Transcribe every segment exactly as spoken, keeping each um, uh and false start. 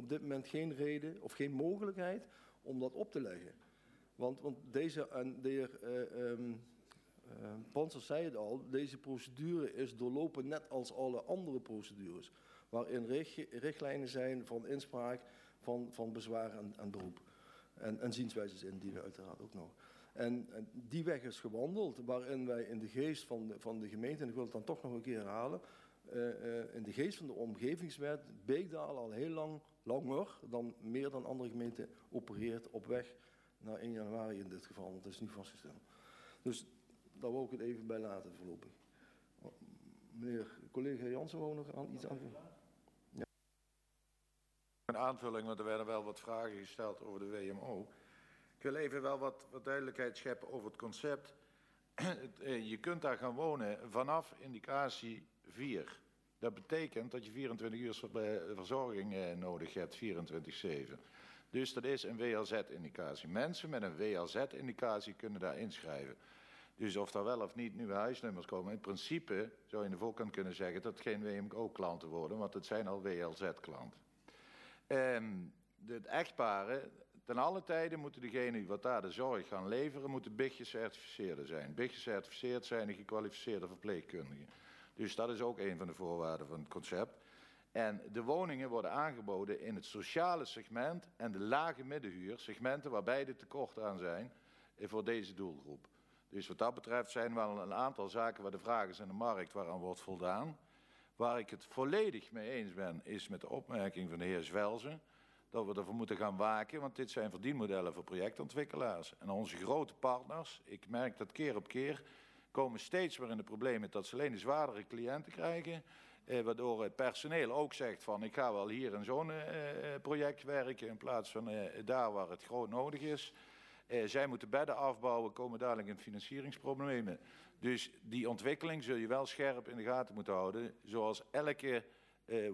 op dit moment geen reden of geen mogelijkheid om dat op te leggen. Want, want deze, en de heer uh, um, uh, Panser zei het al, deze procedure is doorlopen net als alle andere procedures. Waarin richt, richtlijnen zijn van inspraak, van, van bezwaar en, en beroep. En, en zienswijzes indienen uiteraard ook nog. En, en die weg is gewandeld, waarin wij in de geest van de, van de gemeente, en ik wil het dan toch nog een keer herhalen, uh, uh, in de geest van de omgevingswet, Beekdalen al heel lang, langer dan meer dan andere gemeenten opereert op weg naar één januari in dit geval, want dat is nu vastgesteld. Dus daar wil ik het even bij laten voorlopig. Meneer collega Jansen wou nog aan iets aanvullen. Ja. Een aanvulling, want er werden wel wat vragen gesteld over de W M O. Ik wil even wel wat, wat duidelijkheid scheppen over het concept. Je kunt daar gaan wonen vanaf indicatie vier. Dat betekent dat je vierentwintig uur verzorging nodig hebt, vierentwintig zeven. Dus dat is een W L Z-indicatie. Mensen met een W L Z-indicatie kunnen daar inschrijven. Dus of daar wel of niet nieuwe huisnummers komen, in principe zou je in de volkant kunnen zeggen dat het geen W M O-klanten worden, want het zijn al W L Z-klanten. En de echtparen, ten alle tijde moeten degenen die wat daar de zorg gaan leveren, moeten B I G gecertificeerden zijn. B I G gecertificeerd zijn de gekwalificeerde verpleegkundigen. Dus dat is ook een van de voorwaarden van het concept. En de woningen worden aangeboden in het sociale segment en de lage middenhuur, segmenten waar beide tekort aan zijn voor deze doelgroep. Dus wat dat betreft zijn wel een aantal zaken waar de vraag is aan de markt waaraan wordt voldaan. Waar ik het volledig mee eens ben, is met de opmerking van de heer Zwelzen, dat we ervoor moeten gaan waken, want dit zijn verdienmodellen voor projectontwikkelaars. En onze grote partners, ik merk dat keer op keer, komen steeds weer in de problemen dat ze alleen de zwaardere cliënten krijgen, eh, waardoor het personeel ook zegt van ik ga wel hier in zo'n eh, project werken in plaats van eh, daar waar het groot nodig is. Eh, zij moeten bedden afbouwen, komen dadelijk in financieringsproblemen. Dus die ontwikkeling zul je wel scherp in de gaten moeten houden, zoals elke eh,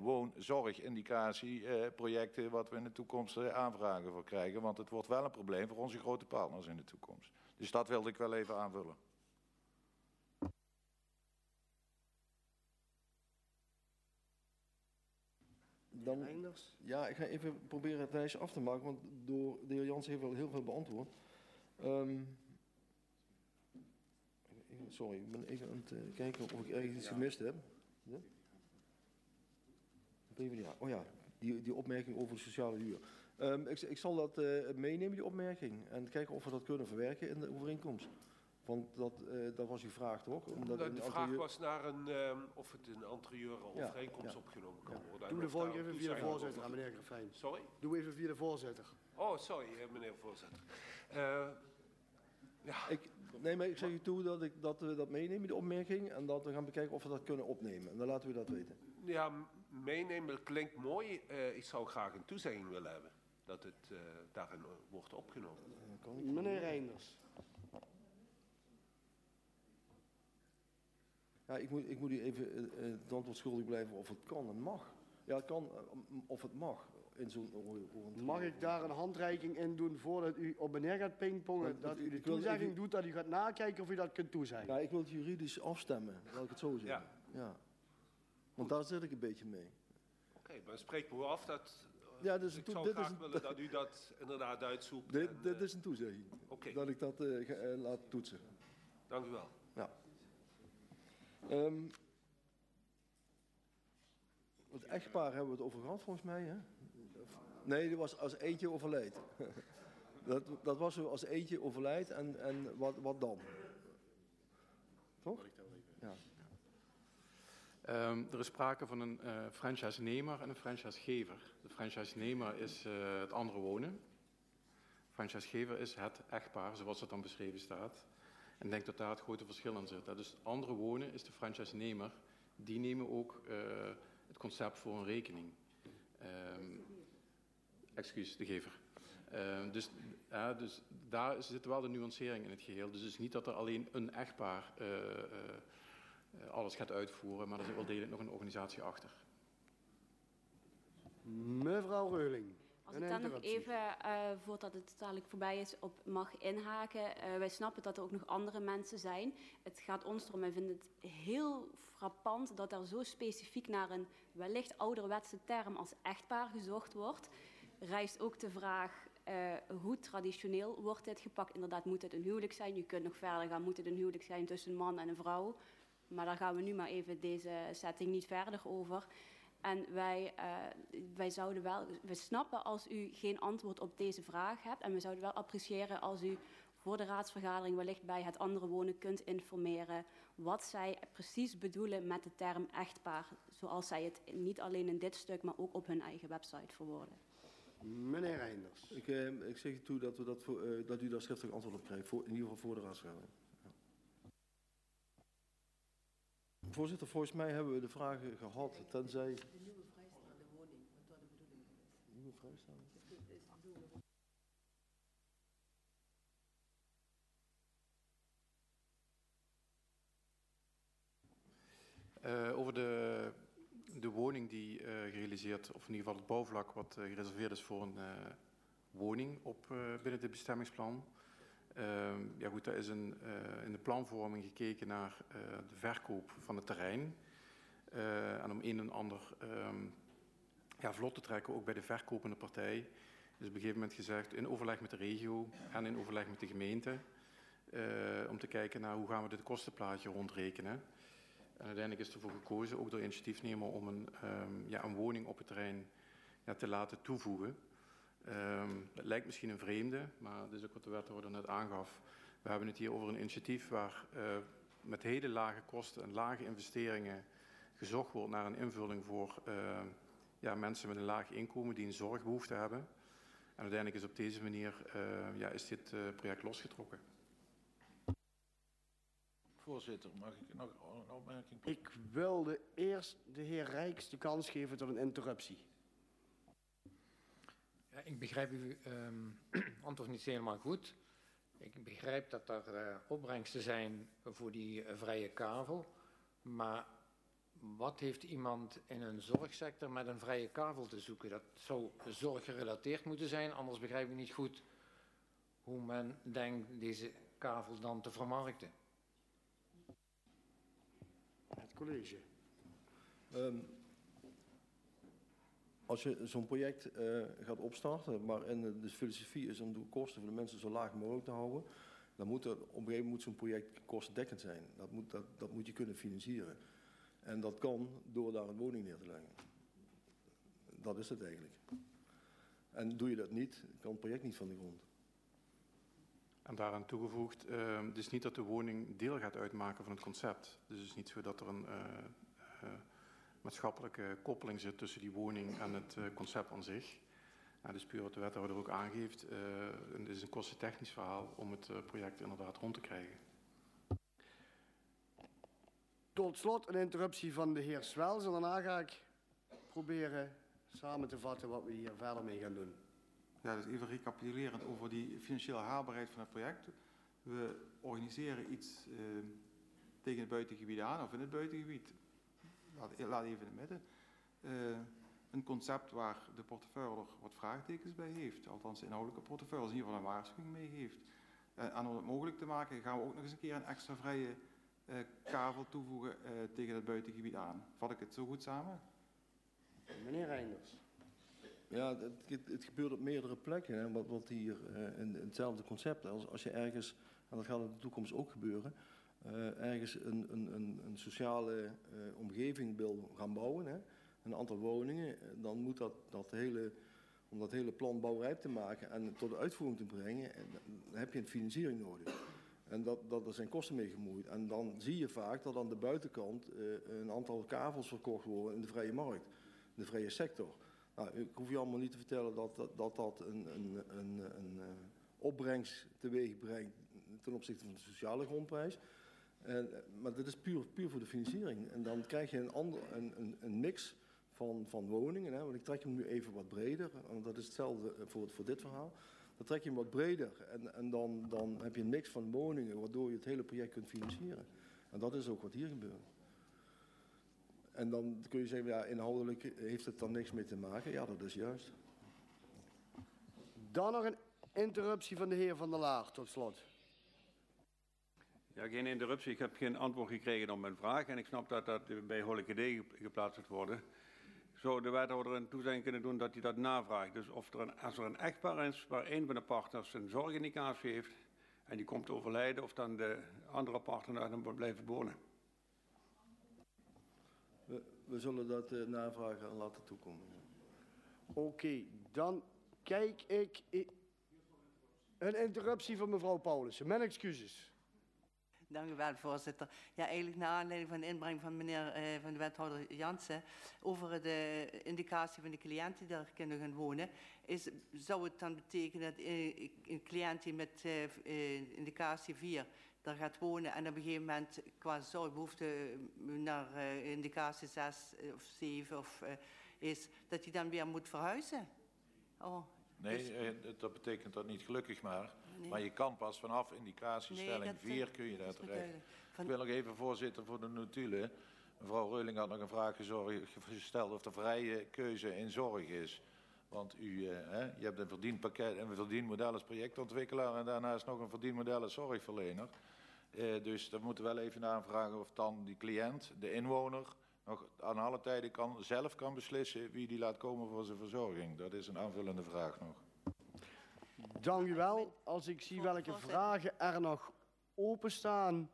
woonzorgindicatie-projecten wat we in de toekomst eh, aanvragen voor krijgen. Want het wordt wel een probleem voor onze grote partners in de toekomst. Dus dat wilde ik wel even aanvullen. Dan, ja, ik ga even proberen het lijstje af te maken, want door de heer Jans heeft wel heel veel beantwoord. Um, sorry, ik ben even aan het uh, kijken of ik ergens iets gemist heb. Ja? Oh ja, die, die opmerking over de sociale huur. Um, ik, ik zal dat uh, meenemen, die opmerking, en kijken of we dat kunnen verwerken in de overeenkomst. Want dat, uh, dat was uw vraag, toch? Omdat de de vraag interieur... was naar een, um, of het in anterieure overeenkomst ja, ja. opgenomen kan ja. worden. Doe de volgende even via de voorzitter, aan meneer Grafijn. Sorry? Doe even via de voorzitter. Oh, sorry, meneer voorzitter. Uh, ja. ik, nee, maar ik zeg u toe dat, ik, dat we dat meenemen, de opmerking, en dat we gaan bekijken of we dat kunnen opnemen. En dan laten we dat weten. Ja, meenemen klinkt mooi. Uh, ik zou graag een toezegging willen hebben dat het uh, daarin uh, wordt opgenomen. Uh, meneer Reinders. Ja, ik moet, ik moet u even uh, het antwoord schuldig blijven of het kan en mag. Ja, het kan uh, of het mag. In zo'n mag ik daar een handreiking in doen voordat u op meneer gaat pingpongen? Dat u de toezegging even... doet, dat u gaat nakijken of u dat kunt toezeggen? Ja, ik wil het juridisch afstemmen, laat ik het zo zeggen. Ja. Ja. Want daar zit ik een beetje mee. Oké, okay, maar spreek me af dat... Uh, ja, dus ik toe, zou dit graag is een, willen dat u dat inderdaad uitzoekt. Dit, en, dit uh, is een toezegging. Okay. Dat ik dat uh, ga, uh, laat toetsen. Dank u wel. Ja. Um, het echtpaar hebben we het over gehad volgens mij, hè? Nee, dat was als eentje overlijdt. dat, dat was zo als eentje overlijdt en, en wat, wat dan? Toch? Ja. Um, er is sprake van een uh, franchise-nemer en een franchisegever. De franchise-nemer is uh, het andere wonen. Franchisegever is het echtpaar, zoals het dan beschreven staat. En ik denk dat daar het grote verschil in zit. Dus het andere wonen is de franchise-nemer. Die nemen ook uh, het concept voor een rekening. Um, excuus, de gever. Uh, dus, uh, dus daar zit wel de nuancering in het geheel. Dus het is niet dat er alleen een echtpaar uh, uh, alles gaat uitvoeren, maar er zit wel degelijk nog een organisatie achter. Mevrouw Reuling. Als ik dan nog interruptie. even, uh, voordat het dadelijk voorbij is, op mag inhaken. Uh, wij snappen dat er ook nog andere mensen zijn. Het gaat ons erom, wij vinden het heel frappant dat er zo specifiek naar een wellicht ouderwetse term als echtpaar gezocht wordt. Rijst ook de vraag, uh, hoe traditioneel wordt dit gepakt? Inderdaad, moet het een huwelijk zijn? Je kunt nog verder gaan, moet het een huwelijk zijn tussen een man en een vrouw? Maar daar gaan we nu maar even deze setting niet verder over. En wij, uh, wij zouden wel, we snappen als u geen antwoord op deze vraag hebt. En we zouden wel appreciëren als u voor de raadsvergadering wellicht bij het andere wonen kunt informeren wat zij precies bedoelen met de term echtpaar. Zoals zij het niet alleen in dit stuk, maar ook op hun eigen website verwoorden. Meneer Reinders. Ik, uh, ik zeg u toe dat, we dat, voor, uh, dat u daar schriftelijk antwoord op krijgt, voor, in ieder geval voor de raadsvergadering. Ja. Voorzitter, volgens mij hebben we de vragen gehad, tenzij... De nieuwe vrijstaande woning, wat daar de bedoeling is. Nieuwe vrijstaande? Uh, over de, de woning die uh, gerealiseerd, of in ieder geval het bouwvlak wat uh, gereserveerd is voor een uh, woning op, uh, binnen dit bestemmingsplan. Uh, ja goed, daar is een, uh, in de planvorming gekeken naar uh, de verkoop van het terrein. Uh, en om een en ander um, ja, vlot te trekken, ook bij de verkopende partij, is op een gegeven moment gezegd, in overleg met de regio en in overleg met de gemeente, uh, om te kijken naar hoe gaan we dit kostenplaatje rondrekenen. En uiteindelijk is ervoor gekozen, ook door initiatiefnemer, om een, um, ja, een woning op het terrein ja, te laten toevoegen. Um, het lijkt misschien een vreemde, maar dat is ook wat de wethouder net aangaf. We hebben het hier over een initiatief waar uh, met hele lage kosten en lage investeringen gezocht wordt naar een invulling voor uh, ja, mensen met een laag inkomen die een zorgbehoefte hebben. En uiteindelijk is op deze manier uh, ja, is dit uh, project losgetrokken. Voorzitter, mag ik nog een opmerking? Ik wilde eerst de heer Rijks de kans geven tot een interruptie. Ja, ik begrijp uw um, antwoord niet helemaal goed. Ik begrijp dat er uh, opbrengsten zijn voor die uh, vrije kavel. Maar wat heeft iemand in een zorgsector met een vrije kavel te zoeken? Dat zou zorggerelateerd moeten zijn, anders begrijp ik niet goed hoe men denkt deze kavel dan te vermarkten. Het college. Um, als je zo'n project uh, gaat opstarten, maar en de filosofie is om de kosten voor de mensen zo laag mogelijk te houden, dan moet er op een gegeven moment moet zo'n project kostendekkend zijn. Dat moet, dat, dat moet je kunnen financieren. En dat kan door daar een woning neer te leggen. Dat is het eigenlijk. En doe je dat niet, kan het project niet van de grond. En daaraan toegevoegd, uh, het is niet dat de woning deel gaat uitmaken van het concept. Dus het is niet zo dat er een uh, uh, maatschappelijke koppeling zit tussen die woning en het uh, concept aan zich. Nou, dat is puur wat de wethouder ook aangeeft. Uh, het is een kostentechnisch verhaal om het uh, project inderdaad rond te krijgen. Tot slot een interruptie van de heer Swels en daarna ga ik proberen samen te vatten wat we hier verder mee gaan doen. Ja, dus even recapitulerend over die financiële haalbaarheid van het project. We organiseren iets uh, tegen het buitengebied aan of in het buitengebied. Laat, laat even in het midden. Uh, een concept waar de portefeuille wat vraagtekens bij heeft. Althans de inhoudelijke portefeuille in ieder geval een waarschuwing mee heeft. Uh, en om het mogelijk te maken gaan we ook nog eens een keer een extra vrije uh, kavel toevoegen uh, tegen het buitengebied aan. Vat ik het zo goed samen? Meneer Reinders. Ja, het, het, het gebeurt op meerdere plekken. Hè, wat, wat hier uh, in, in hetzelfde concept. Als, als je ergens, en dat gaat in de toekomst ook gebeuren, uh, ergens een, een, een, een sociale uh, omgeving wil gaan bouwen, hè, een aantal woningen, dan moet dat, dat hele, om dat hele plan bouwrijp te maken en tot de uitvoering te brengen, dan heb je een financiering nodig. En dat, dat, er zijn kosten mee gemoeid. En dan zie je vaak dat aan de buitenkant uh, een aantal kavels verkocht worden in de vrije markt, in de vrije sector. Nou, ik hoef je allemaal niet te vertellen dat dat, dat, dat een, een, een, een uh, opbrengst teweeg brengt ten opzichte van de sociale grondprijs. En, maar dat is puur, puur voor de financiering. En dan krijg je een, ander, een, een, een mix van, van woningen. Hè, want ik trek hem nu even wat breder. Want dat is hetzelfde voor, voor dit verhaal. Dan trek je hem wat breder. En, en dan, dan heb je een mix van woningen waardoor je het hele project kunt financieren. En dat is ook wat hier gebeurt. En dan kun je zeggen, ja, inhoudelijk heeft het dan niks mee te maken. Ja, dat is juist. Dan nog een interruptie van de heer Van der Laar, tot slot. Ja, geen interruptie. Ik heb geen antwoord gekregen op mijn vraag. En ik snap dat dat bij Holleke D geplaatst moet worden. Zou de wethouder een toezegging kunnen doen dat hij dat navraagt? Dus of er een, als er een echtpaar is waar een van de partners een zorgindicatie heeft en die komt te overlijden, of dan de andere partner daar dan blijven wonen. We, we zullen dat uh, navragen en laten toekomen. Oké, okay, dan kijk ik... I- een interruptie van mevrouw Paulussen. Mijn excuses. Dank u wel, voorzitter. Ja, eigenlijk naar aanleiding van de inbreng van meneer eh, van de wethouder Jansen over de indicatie van de cliënt die daar kunnen gaan wonen, is, zou het dan betekenen dat eh, een cliënt die met eh, indicatie vier daar gaat wonen en op een gegeven moment qua zorgbehoefte naar uh, indicatie zes of zeven of, uh, is, dat hij dan weer moet verhuizen? Oh, nee, dus, eh, dat betekent dat niet, gelukkig maar. Nee. Maar je kan pas vanaf indicatiestelling nee, vier kun je daar dat terecht. Van... Ik wil nog even, voorzitter, voor de notulen. Mevrouw Reuling had nog een vraag gesteld of er vrije keuze in zorg is. Want u, eh, hè, je hebt een verdienpakket, een verdienmodel als projectontwikkelaar en daarnaast nog een verdienmodel als zorgverlener. Uh, dus dan moeten we wel even aanvragen of dan die cliënt, de inwoner, nog aan alle tijden kan, zelf kan beslissen wie die laat komen voor zijn verzorging. Dat is een aanvullende vraag nog. Dank u wel. Als ik zie welke vragen er nog openstaan.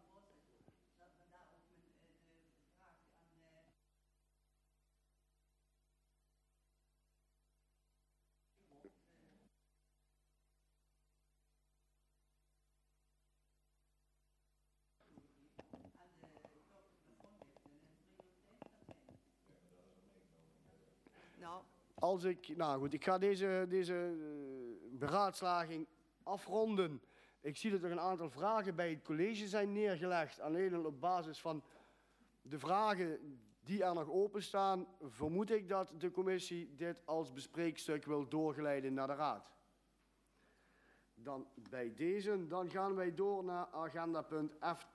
Nou. Als ik, nou goed, ik ga deze, deze uh, beraadslaging afronden. Ik zie dat er een aantal vragen bij het college zijn neergelegd. Alleen op basis van de vragen die er nog openstaan, vermoed ik dat de commissie dit als bespreekstuk wil doorgeleiden naar de raad. Dan bij deze, dan gaan wij door naar agenda punt F